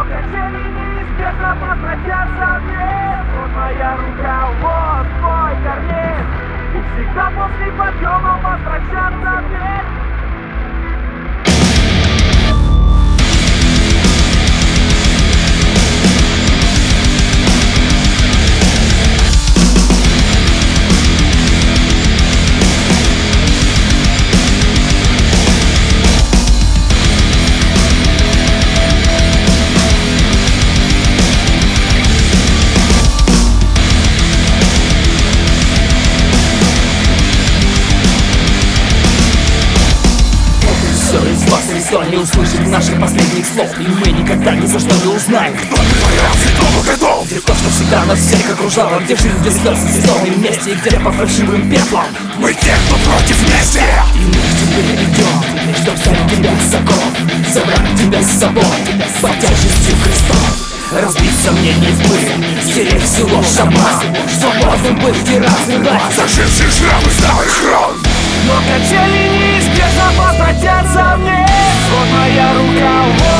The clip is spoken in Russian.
качели неизбежно возвратятся вниз. Вот моя рука, вот твой карниз, и всегда после подъема возвращаться вниз. Никто не услышит наших последних слов, и мы никогда ни за что не узнаем, кто твоя святого годов. Где то, что всегда нас всех окружало, где жизнь без слез и снова вместе, и где по фальшивым пеплам мы те, кто против мести. И мы к тебе идем, чтоб стать тебя высоко, забрать тебя с собой под тяжестью крестов, разбить сомнения в пыль, стереть всю ложь обман, свободным быть и развивать зажившие шрамы старых ран. Но качели неизбежно возвратятся вниз. Вот моя рука,